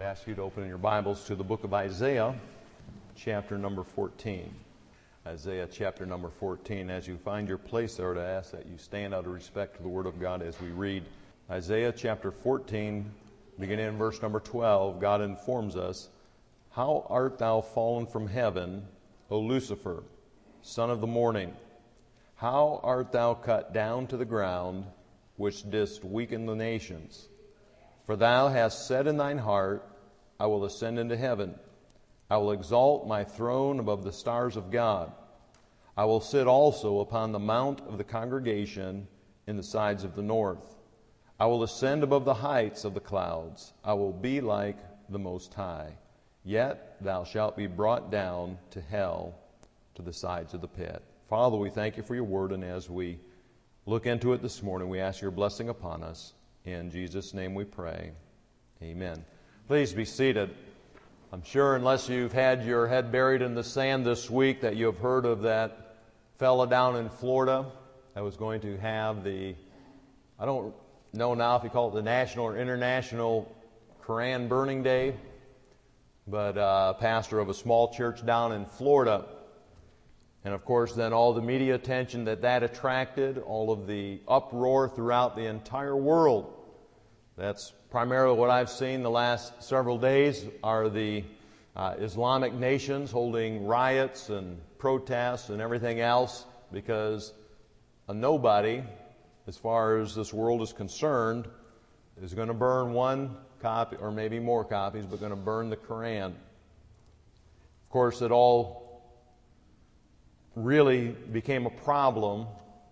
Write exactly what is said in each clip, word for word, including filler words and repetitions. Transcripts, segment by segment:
ask you to open your Bibles to the book of Isaiah, chapter number fourteen. Isaiah chapter number fourteen. As you find your place there, to ask that you stand out of respect to the Word of God as we read Isaiah chapter fourteen, beginning in verse number twelve. God informs us, "How art thou fallen from heaven, O Lucifer, son of the morning? How art thou cut down to the ground, which didst weaken the nations? For thou hast said in thine heart, I will ascend into heaven. I will exalt my throne above the stars of God. I will sit also upon the mount of the congregation in the sides of the north. I will ascend above the heights of the clouds. I will be like the Most High. Yet thou shalt be brought down to hell, to the sides of the pit." Father, we thank you for your word, and as we look into it this morning, we ask your blessing upon us. In Jesus' name we pray. Amen. Please be seated. I'm sure unless you've had your head buried in the sand this week that you have heard of that fella down in Florida that was going to have the, I don't know now if you call it the National or International Koran Burning Day, but uh, pastor of a small church down in Florida. And of course then all the media attention that that attracted, all of the uproar throughout the entire world. That's primarily what I've seen the last several days are the uh, Islamic nations holding riots and protests and everything else because a nobody, as far as this world is concerned, is going to burn one copy or maybe more copies, but going to burn the Quran. Of course, it all really became a problem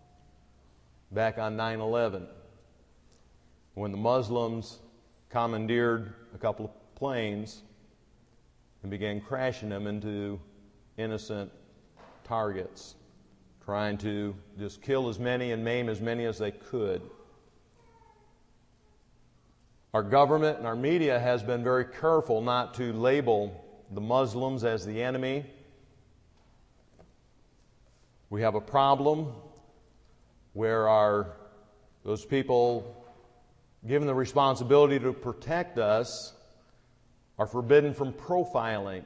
back on nine eleven. When the Muslims commandeered a couple of planes and began crashing them into innocent targets, trying to just kill as many and maim as many as they could. Our government and our media has been very careful not to label the Muslims as the enemy. We have a problem where our those people given the responsibility to protect us are forbidden from profiling.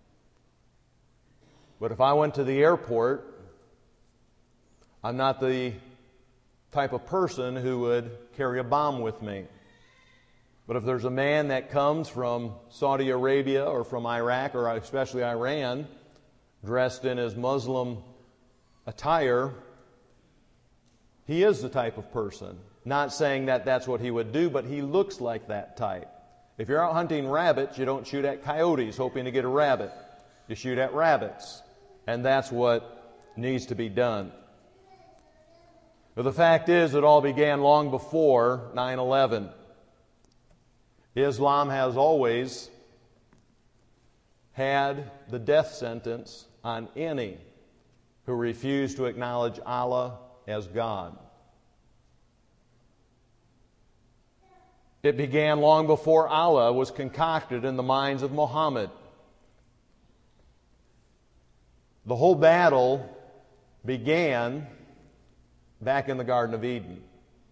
But if I went to the airport, I'm not the type of person who would carry a bomb with me. But if there's a man that comes from Saudi Arabia or from Iraq or especially Iran, dressed in his Muslim attire, he is the type of person. Not saying that that's what he would do, but he looks like that type. If you're out hunting rabbits, you don't shoot at coyotes hoping to get a rabbit. You shoot at rabbits. And that's what needs to be done. But the fact is, it all began long before nine eleven. Islam has always had the death sentence on any who refuse to acknowledge Allah as God. It began long before Allah was concocted in the minds of Muhammad. The whole battle began back in the Garden of Eden.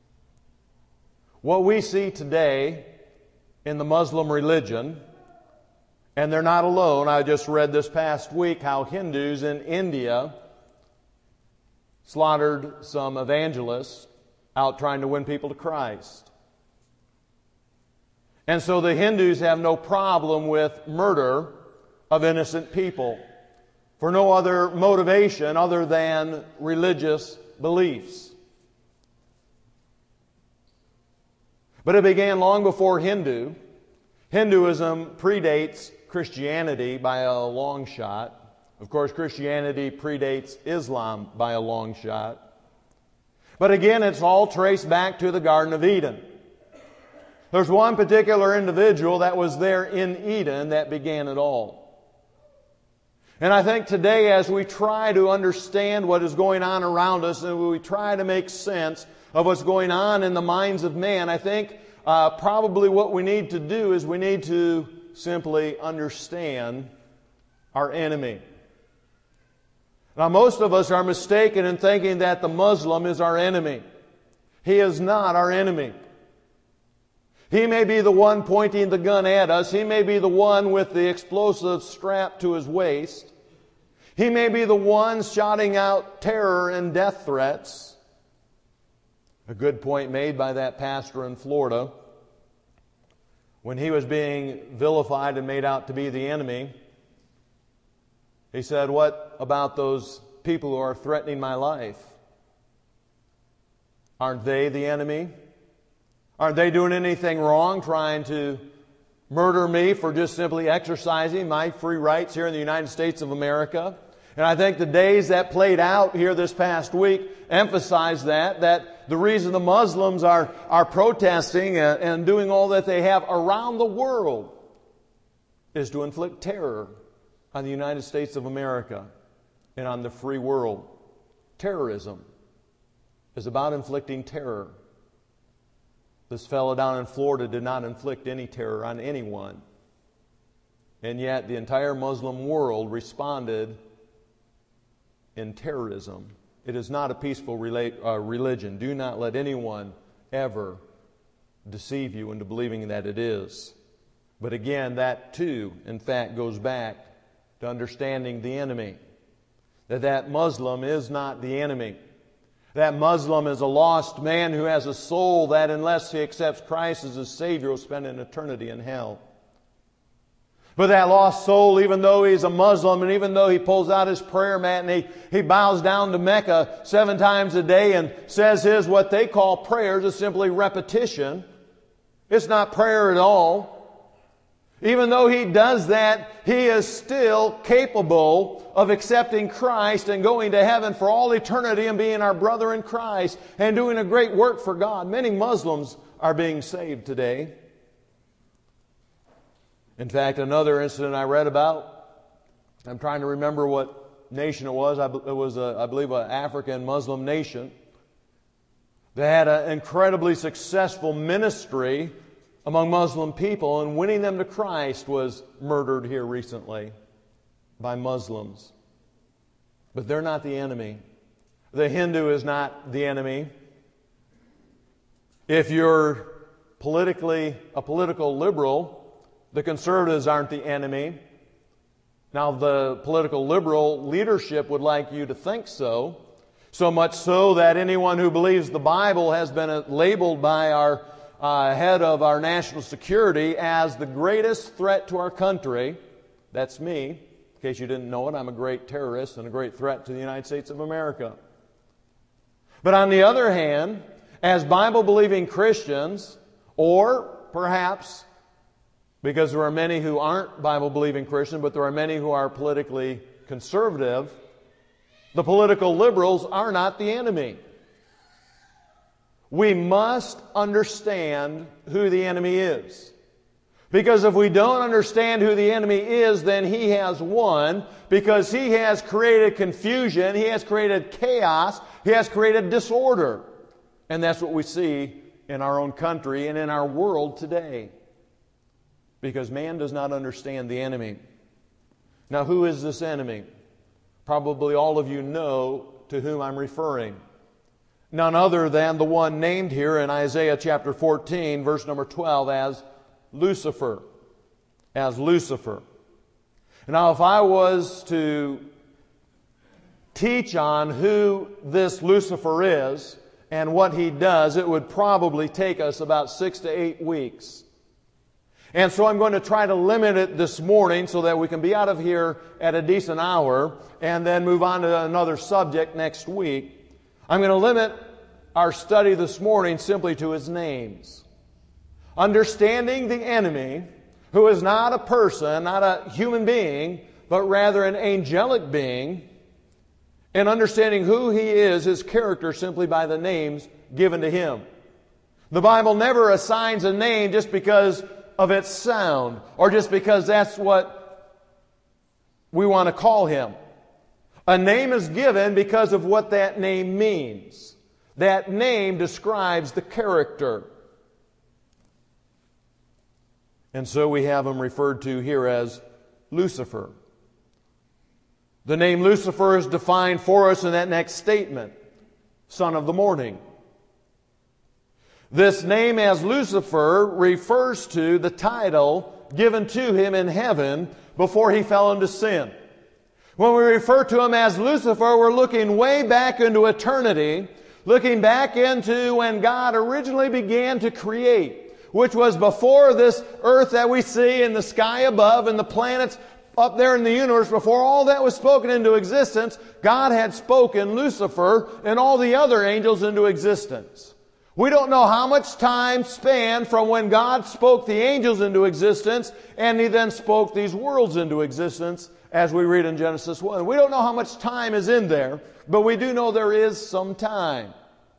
What we see today in the Muslim religion, and they're not alone. I just read this past week how Hindus in India slaughtered some evangelists out trying to win people to Christ. And so the Hindus have no problem with murder of innocent people for no other motivation other than religious beliefs. But it began long before Hindu. Hinduism predates Christianity by a long shot. Of course, Christianity predates Islam by a long shot. But again, it's all traced back to the Garden of Eden. There's one particular individual that was there in Eden that began it all. And I think today, as we try to understand what is going on around us and we try to make sense of what's going on in the minds of man, I think uh, probably what we need to do is we need to simply understand our enemy. Now, most of us are mistaken in thinking that the Muslim is our enemy. He is not our enemy. He may be the one pointing the gun at us. He may be the one with the explosive strapped to his waist. He may be the one shouting out terror and death threats. A good point made by that pastor in Florida when he was being vilified and made out to be the enemy. He said, "What about those people who are threatening my life? Aren't they the enemy? Aren't they doing anything wrong, trying to murder me for just simply exercising my free rights here in the United States of America?" And I think the days that played out here this past week emphasize that, that the reason the Muslims are, are protesting and, and doing all that they have around the world is to inflict terror on the United States of America and on the free world. Terrorism is about inflicting terror. This fellow down in Florida did not inflict any terror on anyone. And yet the entire Muslim world responded in terrorism. It is not a peaceful rela- uh, religion. Do not let anyone ever deceive you into believing that it is. But again, that too, in fact, goes back to understanding the enemy. That that Muslim is not the enemy. That Muslim is a lost man who has a soul that, unless he accepts Christ as his Savior, will spend an eternity in hell. But that lost soul, even though he's a Muslim, and even though he pulls out his prayer mat and he, he bows down to Mecca seven times a day and says his what they call prayers is simply repetition. It's not prayer at all. Even though he does that, he is still capable of accepting Christ and going to heaven for all eternity and being our brother in Christ and doing a great work for God. Many Muslims are being saved today. In fact, another incident I read about, I'm trying to remember what nation it was. It was, a, I believe, an African Muslim nation. They had an incredibly successful ministry among Muslim people, and winning them to Christ was murdered here recently by Muslims. But they're not the enemy. The Hindu is not the enemy. If you're politically a political liberal, the conservatives aren't the enemy. Now, the political liberal leadership would like you to think so, so much so that anyone who believes the Bible has been labeled by our uh, head of our national security as the greatest threat to our country. That's me. In case you didn't know it, I'm a great terrorist and a great threat to the United States of America. But on the other hand, as Bible-believing Christians, or perhaps because there are many who aren't Bible-believing Christians, but there are many who are politically conservative, the political liberals are not the enemy. We must understand who the enemy is. Because if we don't understand who the enemy is, then he has won, because he has created confusion, he has created chaos, he has created disorder. And that's what we see in our own country and in our world today. Because man does not understand the enemy. Now, who is this enemy? Probably all of you know to whom I'm referring. None other than the one named here in Isaiah chapter fourteen, verse number twelve, as Lucifer. As Lucifer. Now, if I was to teach on who this Lucifer is and what he does, it would probably take us about six to eight weeks. And so I'm going to try to limit it this morning so that we can be out of here at a decent hour and then move on to another subject next week. I'm going to limit our study this morning simply to his names. Understanding the enemy, who is not a person, not a human being, but rather an angelic being, and understanding who he is, his character, simply by the names given to him. The Bible never assigns a name just because of its sound, or just because that's what we want to call him. A name is given because of what that name means. That name describes the character. And so we have him referred to here as Lucifer. The name Lucifer is defined for us in that next statement, son of the morning. This name as Lucifer refers to the title given to him in heaven before he fell into sin. When we refer to him as Lucifer, we're looking way back into eternity, looking back into when God originally began to create, which was before this earth that we see in the sky above and the planets up there in the universe. Before all that was spoken into existence, God had spoken Lucifer and all the other angels into existence. We don't know how much time spanned from when God spoke the angels into existence and He then spoke these worlds into existence, as we read in Genesis one. We don't know how much time is in there, but we do know there is some time.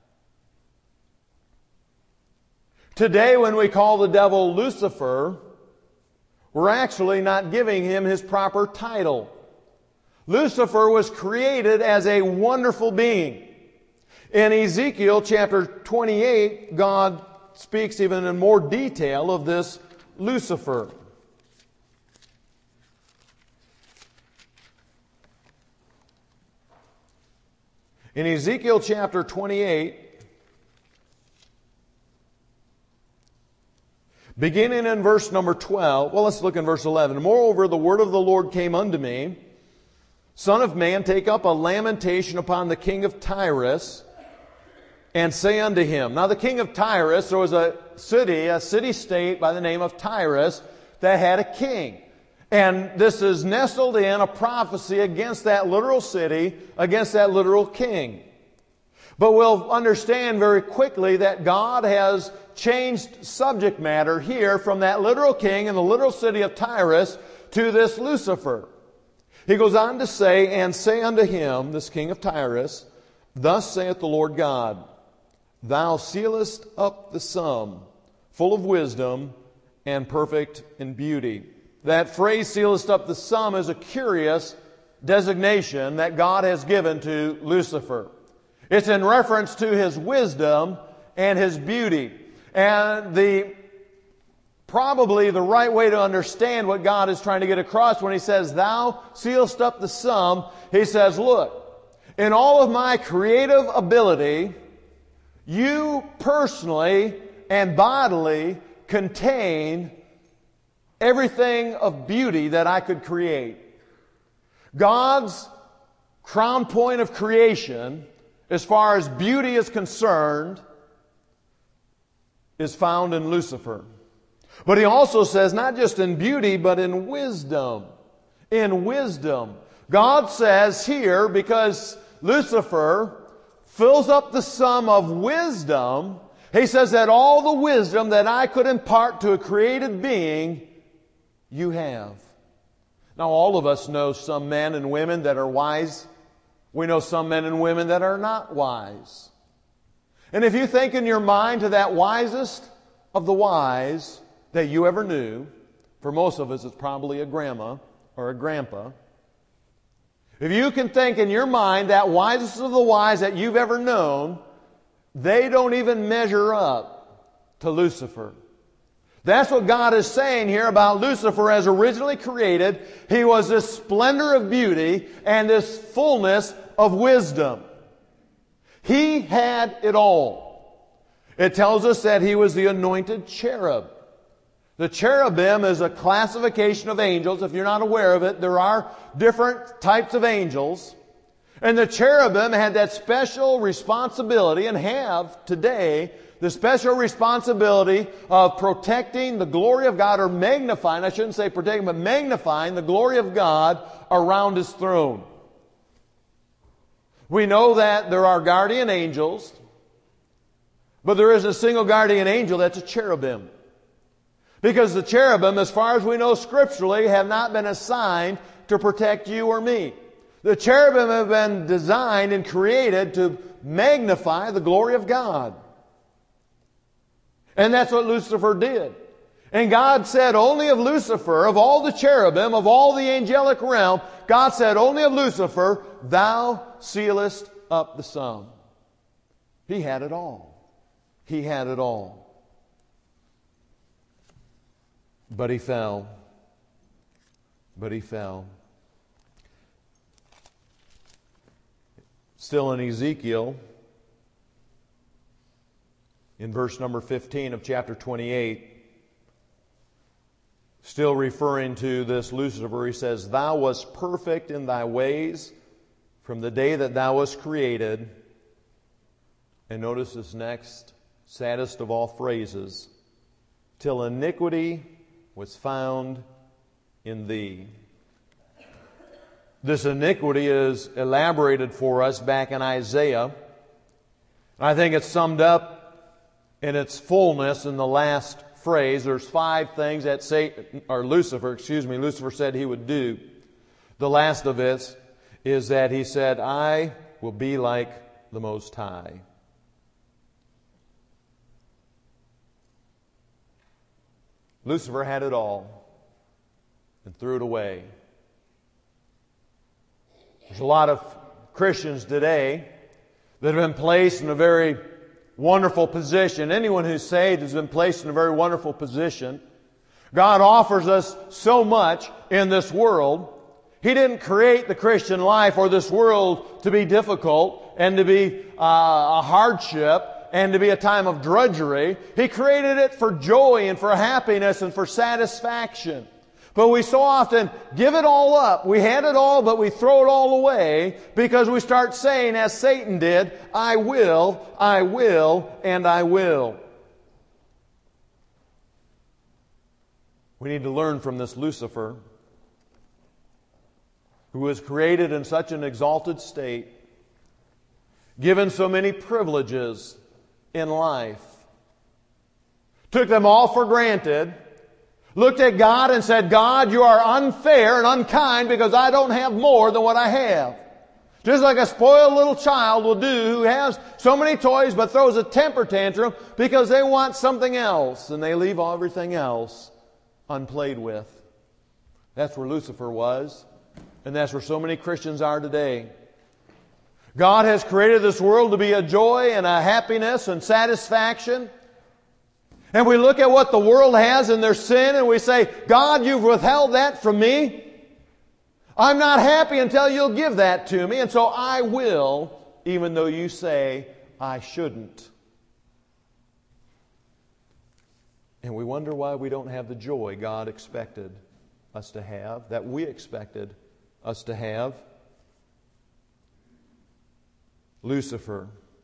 Today, when we call the devil Lucifer, we're actually not giving him his proper title. Lucifer was created as a wonderful being. In Ezekiel chapter twenty-eight, God speaks even in more detail of this Lucifer. In Ezekiel chapter twenty-eight, beginning in verse number twelve, well, let's look in verse eleven. Moreover, the word of the Lord came unto me, Son of man, take up a lamentation upon the king of Tyrus, and say unto him. Now the king of Tyrus, there was a city, a city-state by the name of Tyrus that had a king. And this is nestled in a prophecy against that literal city, against that literal king. But we'll understand very quickly that God has changed subject matter here from that literal king in the literal city of Tyrus to this Lucifer. He goes on to say, and say unto him, this king of Tyrus, Thus saith the Lord God, Thou sealest up the sum, full of wisdom and perfect in beauty. That phrase, sealest up the sum, is a curious designation that God has given to Lucifer. It's in reference to his wisdom and his beauty. And the probably the right way to understand what God is trying to get across when He says, Thou sealest up the sum, He says, look, in all of my creative ability, you personally and bodily contain everything of beauty that I could create. God's crown point of creation, as far as beauty is concerned, is found in Lucifer. But He also says, not just in beauty, but in wisdom. In wisdom. God says here, because Lucifer fills up the sum of wisdom, He says that all the wisdom that I could impart to a created being, you have. Now, all of us know some men and women that are wise. We know some men and women that are not wise. And if you think in your mind to that wisest of the wise that you ever knew, for most of us it's probably a grandma or a grandpa. If you can think in your mind that wisest of the wise that you've ever known, they don't even measure up to Lucifer. That's what God is saying here about Lucifer as originally created. He was this splendor of beauty and this fullness of wisdom. He had it all. It tells us that he was the anointed cherub. The cherubim is a classification of angels. If you're not aware of it, there are different types of angels. And the cherubim had that special responsibility, and have today the special responsibility of protecting the glory of God, or magnifying, I shouldn't say protecting, but magnifying the glory of God around His throne. We know that there are guardian angels, but there is a single guardian angel that's a cherubim. Because the cherubim, as far as we know scripturally, have not been assigned to protect you or me. The cherubim have been designed and created to magnify the glory of God. And that's what Lucifer did. And God said only of Lucifer, of all the cherubim, of all the angelic realm, God said only of Lucifer, Thou sealest up the sum. He had it all. He had it all. But he fell. But he fell. Still in Ezekiel, in verse number fifteen of chapter twenty-eight, still referring to this Lucifer, he says, "Thou wast perfect in thy ways from the day that thou wast created." And notice this next, saddest of all phrases, "till iniquity was found in thee." This iniquity is elaborated for us back in Isaiah. I think it's summed up in its fullness in the last phrase. There's five things that Satan, or Lucifer, excuse me, Lucifer said he would do. The last of it is that he said, "I will be like the Most High." Lucifer had it all and threw it away. There's a lot of Christians today that have been placed in a very wonderful position. Anyone who's saved has been placed in a very wonderful position. God offers us so much in this world. He didn't create the Christian life or this world to be difficult and to be uh, a hardship and to be a time of drudgery. He created it for joy and for happiness and for satisfaction. But we so often give it all up. We had it all, but we throw it all away because we start saying, as Satan did, "I will, I will, and I will." We need to learn from this Lucifer, who was created in such an exalted state, given so many privileges in life, took them all for granted, looked at God and said, "God, you are unfair and unkind because I don't have more than what I have." Just like a spoiled little child will do who has so many toys but throws a temper tantrum because they want something else and they leave everything else unplayed with. That's where Lucifer was, and that's where so many Christians are today. God has created this world to be a joy and a happiness and satisfaction. And we look at what the world has in their sin and we say, "God, you've withheld that from me. I'm not happy until you'll give that to me, and so I will, even though you say I shouldn't." And we wonder why we don't have the joy God expected us to have, that we expected us to have. Lucifer.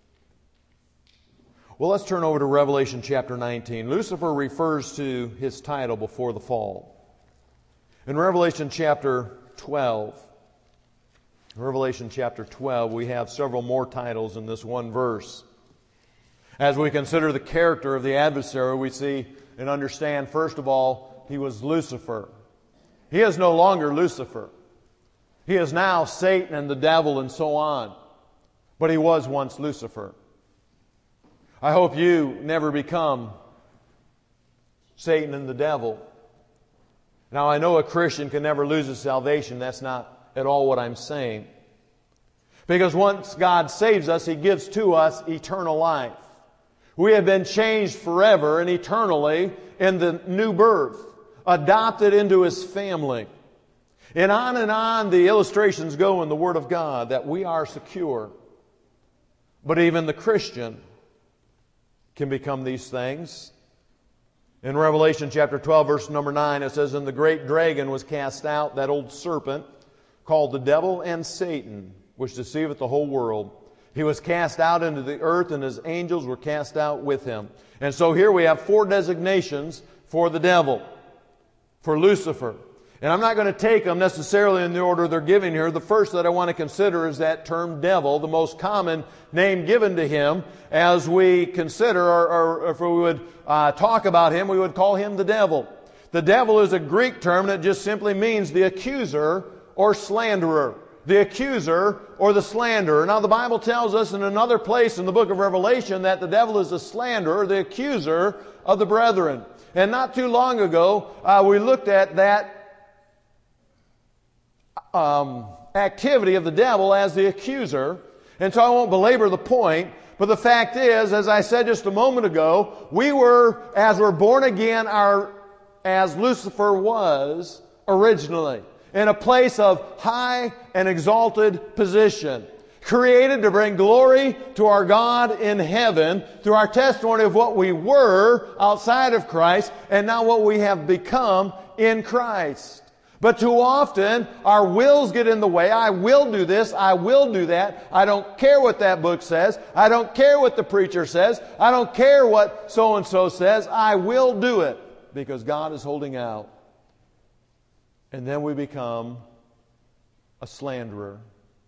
Well, let's turn over to Revelation chapter nineteen. Lucifer refers to his title before the fall. In Revelation chapter twelve, Revelation chapter twelve, we have several more titles in this one verse. As we consider the character of the adversary, we see and understand, first of all, he was Lucifer. He is no longer Lucifer. He is now Satan and the devil and so on. But he was once Lucifer. I hope you never become Satan and the devil. Now, I know a Christian can never lose his salvation. That's not at all what I'm saying. Because once God saves us, He gives to us eternal life. We have been changed forever and eternally in the new birth, adopted into His family. And on and on the illustrations go in the Word of God that we are secure. But even the Christian can become these things. In Revelation chapter twelve, verse number nine, it says, "And the great dragon was cast out, that old serpent, called the devil and Satan, which deceiveth the whole world. He was cast out into the earth, and his angels were cast out with him." And so here we have four designations for the devil, for Lucifer. And I'm not going to take them necessarily in the order they're given here. The first that I want to consider is that term devil, the most common name given to him as we consider, or, or if we would uh, talk about him, we would call him the devil. The devil is a Greek term that just simply means the accuser or slanderer. The accuser or the slanderer. Now the Bible tells us in another place in the book of Revelation that the devil is the slanderer, the accuser of the brethren. And not too long ago, uh, we looked at that Um, activity of the devil as the accuser. And so I won't belabor the point, but the fact is, as I said just a moment ago, we were, as we're born again, our, as Lucifer was originally, in a place of high and exalted position. created to bring glory to our God in heaven through our testimony of what we were outside of Christ and now what we have become in Christ. But too often, our wills get in the way. I will do this. I will do that. I don't care what that book says. I don't care what the preacher says. I don't care what so-and-so says. I will do it because God is holding out. And then we become a slanderer.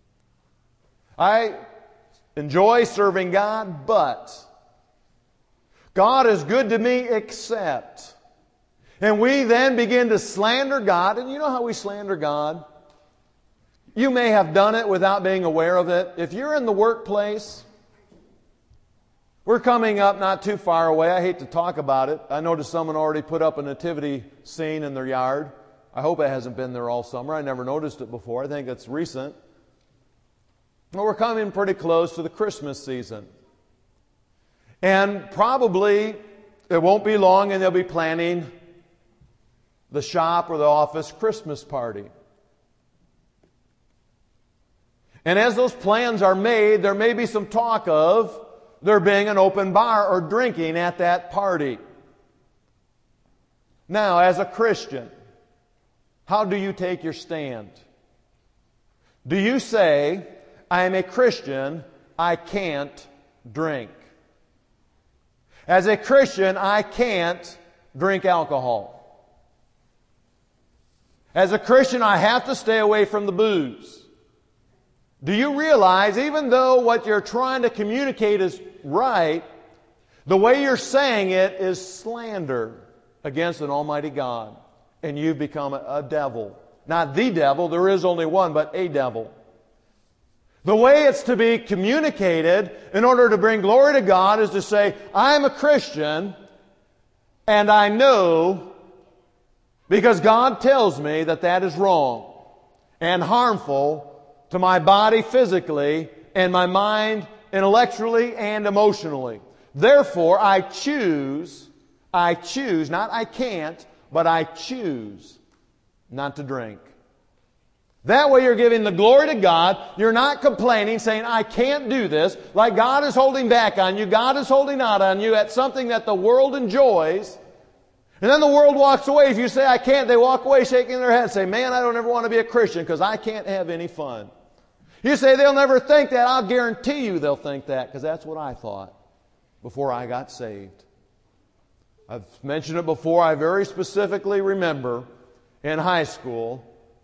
I enjoy serving God, but God is good to me except... And we then begin to slander God. And you know how we slander God? You may have done it without being aware of it. If you're in the workplace, we're coming up not too far away. I hate to talk about it. I noticed someone already put up a nativity scene in their yard. I hope it hasn't been there all summer. I never noticed it before. I think it's recent. Well, we're coming pretty close to the Christmas season. And probably it won't be long and they'll be planning the shop or the office Christmas party. And as those plans are made, there may be some talk of there being an open bar or drinking at that party. Now, as a Christian, how do you take your stand? Do you say, I am a Christian, I can't drink? As a Christian, I can't drink alcohol. As a Christian, I have to stay away from the booze. Do you realize, even though what you're trying to communicate is right, the way you're saying it is slander against an almighty God? And you've become a, a devil. Not the devil, there is only one, but a devil. The way it's to be communicated in order to bring glory to God is to say, I'm a Christian, and I know because God tells me that that is wrong and harmful to my body physically and my mind intellectually and emotionally. Therefore, I choose, I choose, not I can't, but I choose not to drink. That way you're giving the glory to God. You're not complaining, saying, I can't do this, like God is holding back on you. God is holding out on you at something that the world enjoys. And then the world walks away. If you say, I can't, they walk away shaking their head, say, man, I don't ever want to be a Christian because I can't have any fun. You say, they'll never think that. I'll guarantee you they'll think that because that's what I thought before I got saved. I've mentioned it before. I very specifically remember in high school,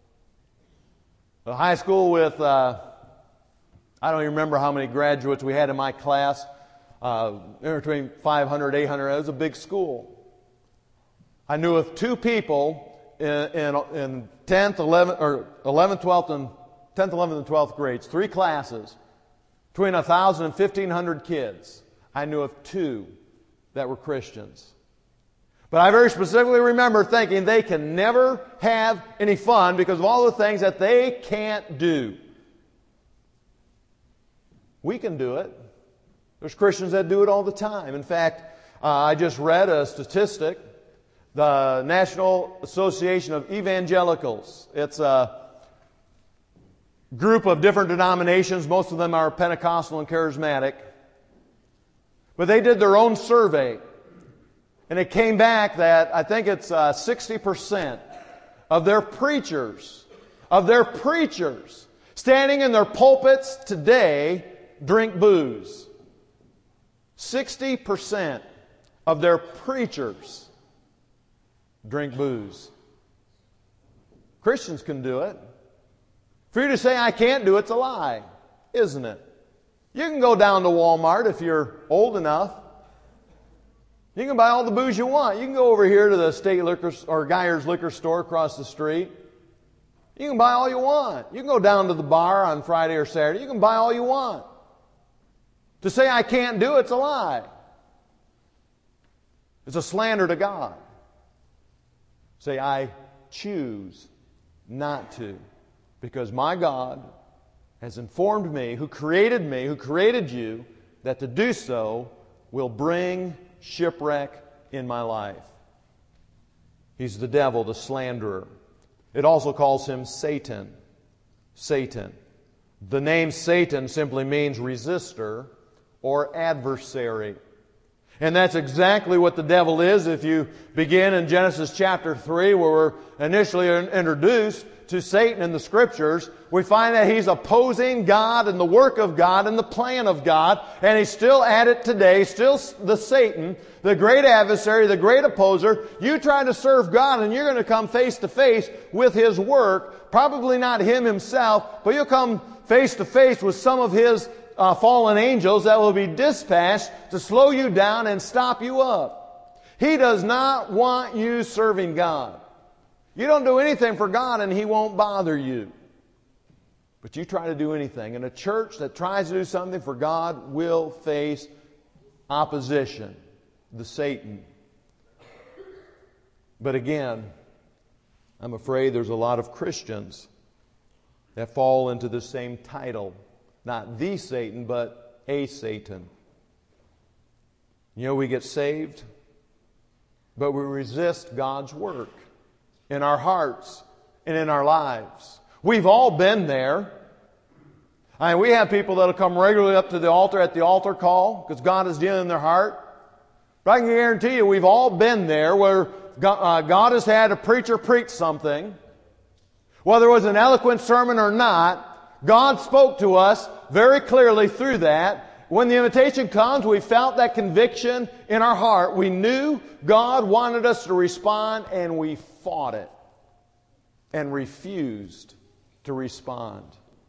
a high school with, uh, I don't even remember how many graduates we had in my class, uh, between five hundred, eight hundred. It was a big school. I knew of two people in, in, in tenth, eleventh, or eleventh, twelfth, and tenth, eleventh, and twelfth grades, three classes, between one thousand and fifteen hundred kids. I knew of two that were Christians. But I very specifically remember thinking they can never have any fun because of all the things that they can't do. We can do it. There's Christians that do it all the time. In fact, uh, I just read a statistic. The National Association of Evangelicals. It's a group of different denominations. Most of them are Pentecostal and charismatic. But they did their own survey. And it came back that I think it's uh, sixty percent of their preachers, of their preachers standing in their pulpits today drink booze. sixty percent of their preachers drink booze. Christians can do it. For you to say I can't do it, it's a lie, isn't it? You can go down to Walmart if you're old enough. You can buy all the booze you want. You can go over here to the State Liquor or Geyer's Liquor Store across the street. You can buy all you want. You can go down to the bar on Friday or Saturday. You can buy all you want. To say I can't do it's a lie. It's a slander to God. Say, I choose not to. Because my God has informed me, who created me, who created you, that to do so will bring shipwreck in my life. He's the devil, the slanderer. It also calls him Satan. Satan. The name Satan simply means resistor or adversary. And that's exactly what the devil is. If you begin in Genesis chapter three, where we're initially introduced to Satan in the Scriptures, we find that he's opposing God and the work of God and the plan of God, and he's still at it today, still the Satan, the great adversary, the great opposer. You try to serve God and you're going to come face to face with his work, probably not him himself, but you'll come face to face with some of his Uh, fallen angels that will be dispatched to slow you down and stop you up. He does not want you serving God. You don't do anything for God and He won't bother you. But you try to do anything. And a church that tries to do something for God will face opposition, the Satan. But again, I'm afraid there's a lot of Christians that fall into the same title. Not the Satan, but a Satan. You know, we get saved, but we resist God's work in our hearts and in our lives. We've all been there. I mean, we have people that'll come regularly up to the altar at the altar call because God is dealing in their heart. But I can guarantee you we've all been there where God has had a preacher preach something. Whether it was an eloquent sermon or not, God spoke to us very clearly through that. When the invitation comes, we felt that conviction in our heart. We knew God wanted us to respond, and we fought it and refused to respond.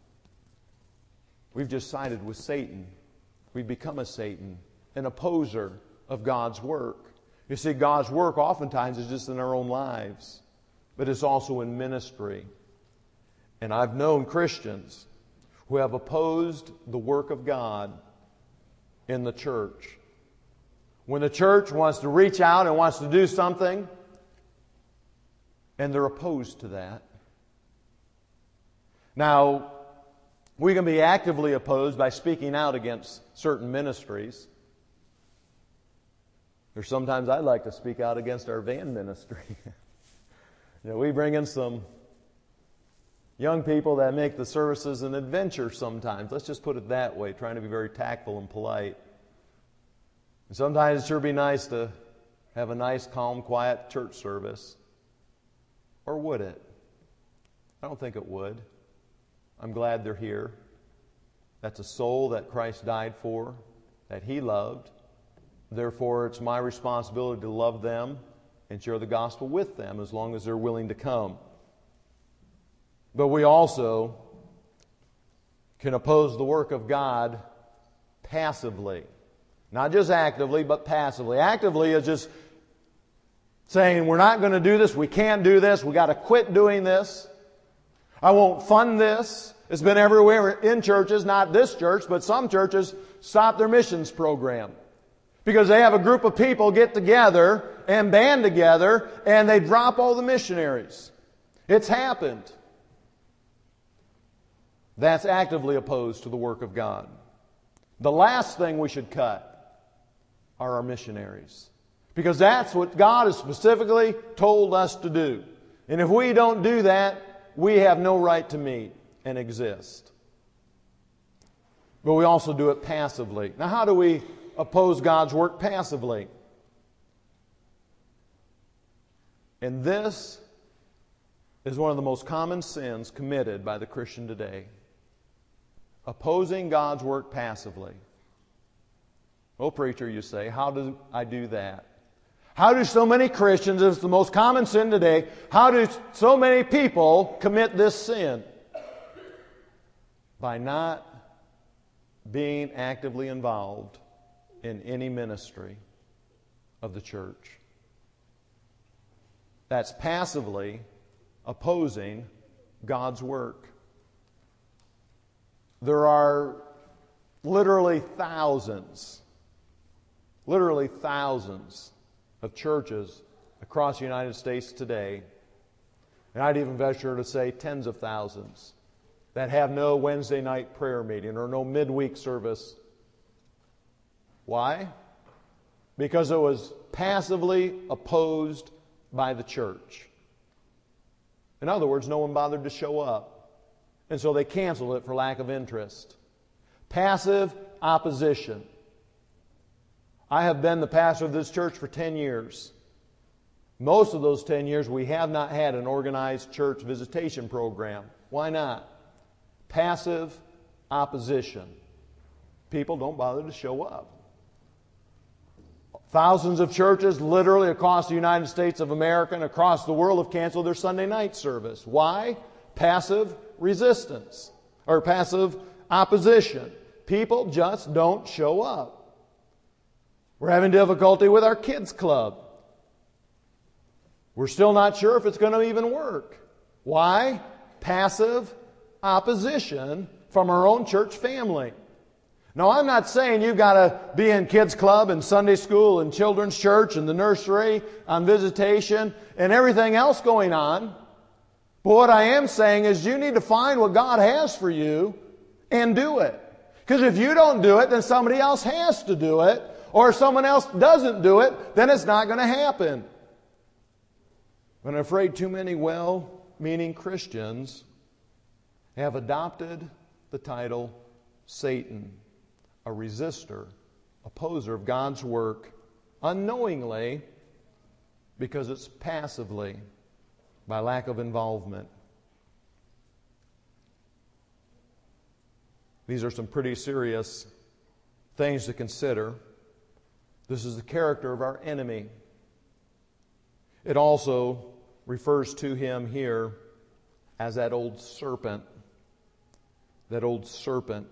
We've just sided with Satan. We've become a Satan, an opposer of God's work. You see, God's work oftentimes is just in our own lives, but it's also in ministry. And I've known Christians who have opposed the work of God in the church. When the church wants to reach out and wants to do something, and they're opposed to that. Now, we can be actively opposed by speaking out against certain ministries. Or sometimes I'd like to speak out against our van ministry. You know, we bring in some young people that make the services an adventure sometimes. Let's just put it that way, trying to be very tactful and polite. And sometimes it sure be nice to have a nice, calm, quiet church service. Or would it? I don't think it would. I'm glad they're here. That's a soul that Christ died for, that He loved. Therefore, it's my responsibility to love them and share the gospel with them as long as they're willing to come. But we also can oppose the work of God passively. Not just actively, but passively. Actively is just saying, we're not going to do this, we can't do this, we got to quit doing this. I won't fund this. It's been everywhere in churches, not this church, but some churches stop their missions program. Because they have a group of people get together and band together and they drop all the missionaries. It's happened. That's actively opposed to the work of God. The last thing we should cut are our missionaries. Because that's what God has specifically told us to do. And if we don't do that, we have no right to meet and exist. But we also do it passively. Now, how do we oppose God's work passively? And this is one of the most common sins committed by the Christian today. Opposing God's work passively. Oh, preacher, you say, how do I do that? How do so many Christians, it's the most common sin today, how do so many people commit this sin? By not being actively involved in any ministry of the church. That's passively opposing God's work. There are literally thousands, literally thousands of churches across the United States today, and I'd even venture to say tens of thousands, that have no Wednesday night prayer meeting or no midweek service. Why? Because it was passively opposed by the church. In other words, no one bothered to show up. And so they canceled it for lack of interest. Passive opposition. I have been the pastor of this church for ten years. Most of those ten years we have not had an organized church visitation program. Why not? Passive opposition. People don't bother to show up. Thousands of churches literally across the United States of America and across the world have canceled their Sunday night service. Why? Passive resistance or passive opposition. People just don't show up. We're having difficulty with our kids' club. We're still not sure if it's going to even work. Why? Passive opposition from our own church family. Now, I'm not saying you've got to be in kids' club and Sunday school and children's church and the nursery on visitation and everything else going on. But what I am saying is you need to find what God has for you and do it. Because if you don't do it, then somebody else has to do it. Or if someone else doesn't do it, then it's not going to happen. But I'm afraid too many well-meaning Christians have adopted the title Satan, a resistor, opposer of God's work, unknowingly, because it's passively, by lack of involvement. These are some pretty serious things to consider. This is the character of our enemy. It also refers to him here as that old serpent. That old serpent.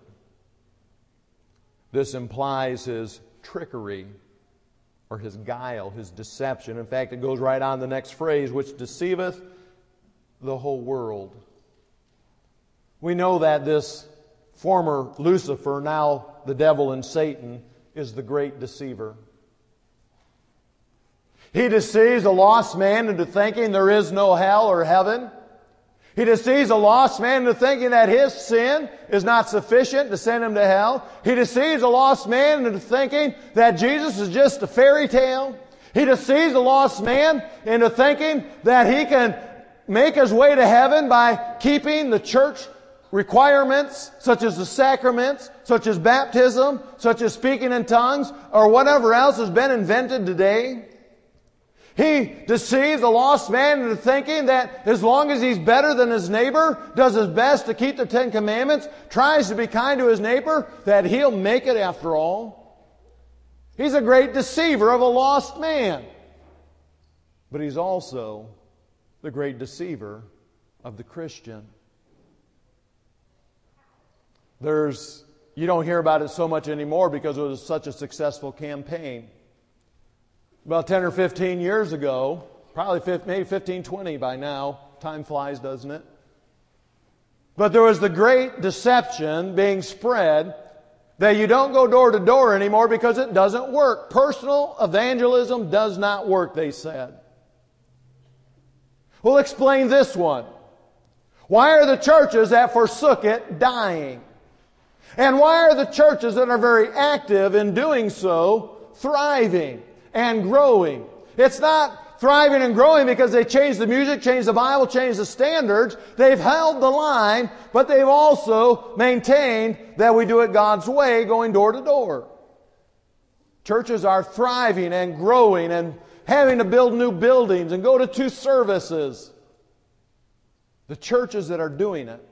This implies his trickery or his guile, his deception. In fact, it goes right on the next phrase, which deceiveth the whole world. We know that this former Lucifer, now the devil and Satan, is the great deceiver. He deceives a lost man into thinking there is no hell or heaven. He deceives a lost man into thinking that his sin is not sufficient to send him to hell. He deceives a lost man into thinking that Jesus is just a fairy tale. He deceives a lost man into thinking that he can make his way to heaven by keeping the church requirements, such as the sacraments, such as baptism, such as speaking in tongues, or whatever else has been invented today. He deceives a lost man into thinking that as long as he's better than his neighbor, does his best to keep the Ten Commandments, tries to be kind to his neighbor, that he'll make it after all. He's a great deceiver of a lost man. But he's also the great deceiver of the Christian. There's, you don't hear about it so much anymore because it was such a successful campaign. About ten or fifteen years ago, probably maybe fifteen, twenty by now. Time flies, doesn't it? But there was the great deception being spread that you don't go door to door anymore because it doesn't work. Personal evangelism does not work, they said. We'll explain this one. Why are the churches that forsook it dying? And why are the churches that are very active in doing so thriving and growing? It's not thriving and growing because they changed the music, changed the Bible, changed the standards. They've held the line, but they've also maintained that we do it God's way, going door to door. Churches are thriving and growing and having to build new buildings and go to two services. The churches that are doing it.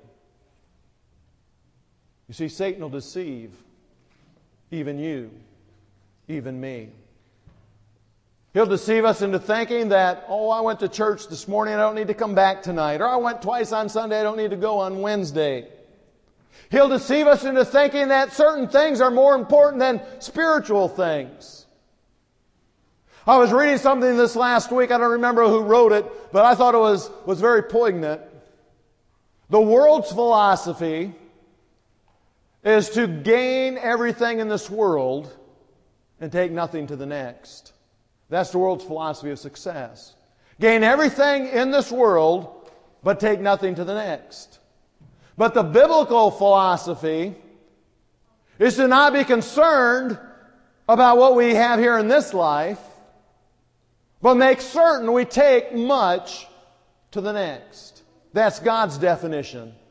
You see, Satan will deceive even you, even me. He'll deceive us into thinking that, oh, I went to church this morning, I don't need to come back tonight. Or I went twice on Sunday, I don't need to go on Wednesday. He'll deceive us into thinking that certain things are more important than spiritual things. I was reading something this last week, I don't remember who wrote it, but I thought it was, was very poignant. The world's philosophy is to gain everything in this world and take nothing to the next. That's the world's philosophy of success. Gain everything in this world, but take nothing to the next. But the biblical philosophy is to not be concerned about what we have here in this life, but make certain we take much to the next. That's God's definition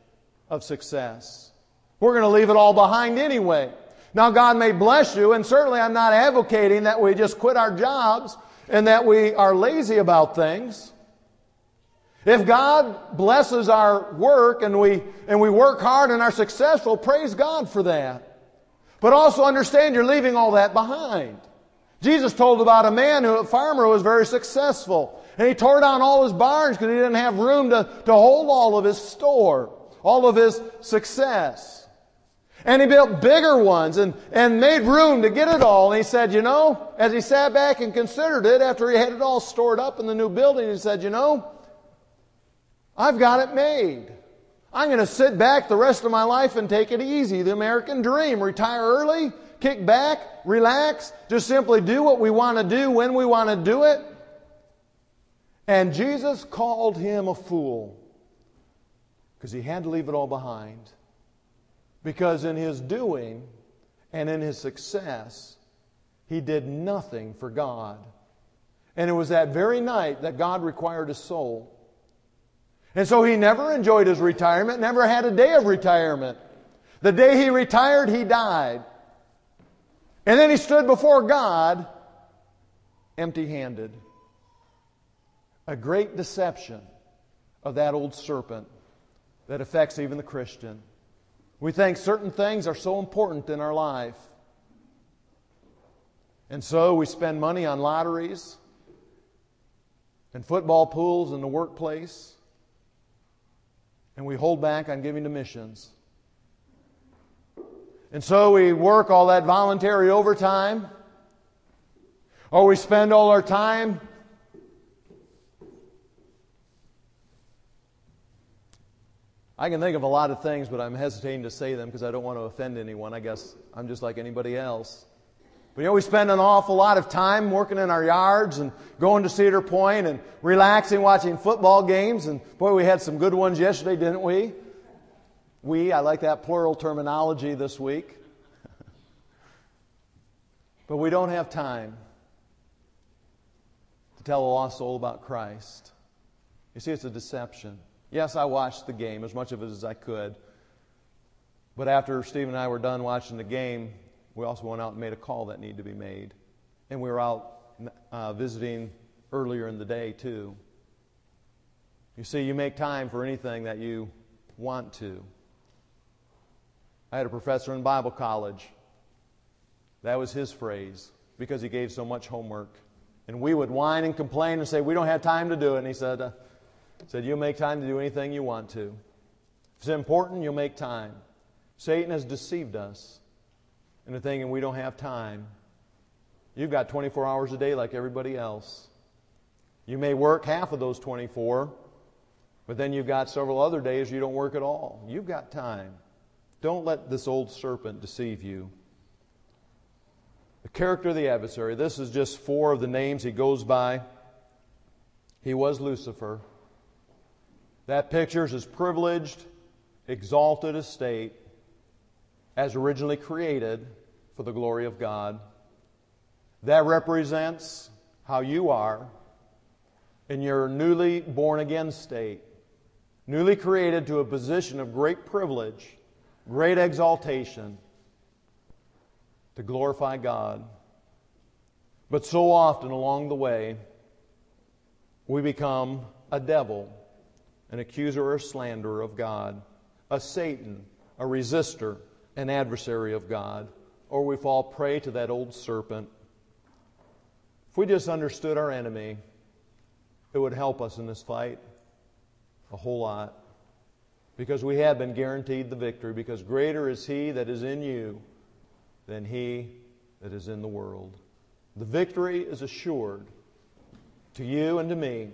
of success. We're going to leave it all behind anyway. Now, God may bless you, and certainly I'm not advocating that we just quit our jobs and that we are lazy about things. If God blesses our work and we, and we work hard and are successful, praise God for that. But also understand you're leaving all that behind. Jesus told about a man, who, a farmer who was very successful. And he tore down all his barns because he didn't have room to, to hold all of his store, all of his success. And he built bigger ones and, and made room to get it all. And he said, you know, as he sat back and considered it after he had it all stored up in the new building, he said, you know, I've got it made. I'm going to sit back the rest of my life and take it easy. The American dream. Retire early, kick back, relax, just simply do what we want to do when we want to do it. And Jesus called him a fool because he had to leave it all behind. Because in his doing and in his success, he did nothing for God. And it was that very night that God required his soul. And so he never enjoyed his retirement, never had a day of retirement. The day he retired, he died. And then he stood before God empty-handed. A great deception of that old serpent that affects even the Christian. We think certain things are so important in our life. And so we spend money on lotteries and football pools in the workplace. And we hold back on giving to missions. And so we work all that voluntary overtime. Or we spend all our time I can think of a lot of things, but I'm hesitating to say them because I don't want to offend anyone. I guess I'm just like anybody else. But you know, we spend an awful lot of time working in our yards and going to Cedar Point and relaxing, watching football games. And boy, we had some good ones yesterday, didn't we? We, I like that plural terminology this week. But we don't have time to tell a lost soul about Christ. You see, it's a deception. Yes, I watched the game, as much of it as I could. But after Steve and I were done watching the game, we also went out and made a call that needed to be made. And we were out uh, visiting earlier in the day, too. You see, you make time for anything that you want to. I had a professor in Bible college. That was his phrase, because he gave so much homework. And we would whine and complain and say, we don't have time to do it. And he said, uh, said, you'll make time to do anything you want to. If it's important, you'll make time. Satan has deceived us into thinking we don't have time. You've got twenty-four hours a day like everybody else. You may work half of those twenty-four, but then you've got several other days you don't work at all. You've got time. Don't let this old serpent deceive you. The character of the adversary. This is just four of the names he goes by. He was Lucifer. That pictures his privileged, exalted estate as originally created for the glory of God. That represents how you are in your newly born again state, newly created to a position of great privilege, great exaltation, to glorify God. But so often along the way, we become a devil, an accuser or slanderer of God, a Satan, a resistor, an adversary of God, or we fall prey to that old serpent. If we just understood our enemy, it would help us in this fight a whole lot, because we have been guaranteed the victory, because greater is He that is in you than he that is in the world. The victory is assured to you and to me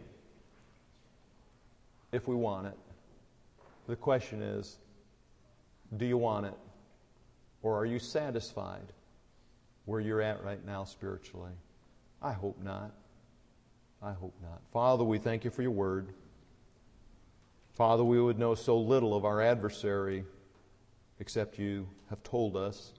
if we want it. The question is, do you want it? Or are you satisfied where you're at right now spiritually? I hope not. I hope not. Father, we thank you for your word. Father, we would know so little of our adversary except you have told us.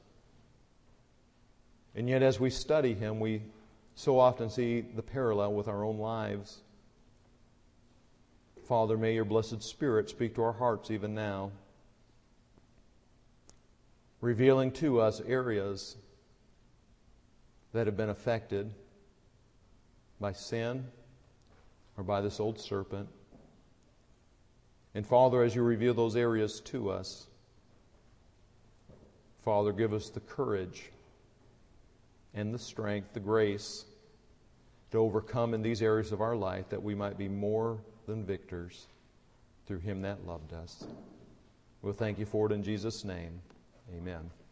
And yet as we study him, we so often see the parallel with our own lives. Father, may your blessed Spirit speak to our hearts even now. revealing to us areas that have been affected by sin or by this old serpent. And Father, as you reveal those areas to us, Father, give us the courage and the strength, the grace to overcome in these areas of our life, that we might be more than victors through Him that loved us. We'll thank you for it in Jesus' name. Amen.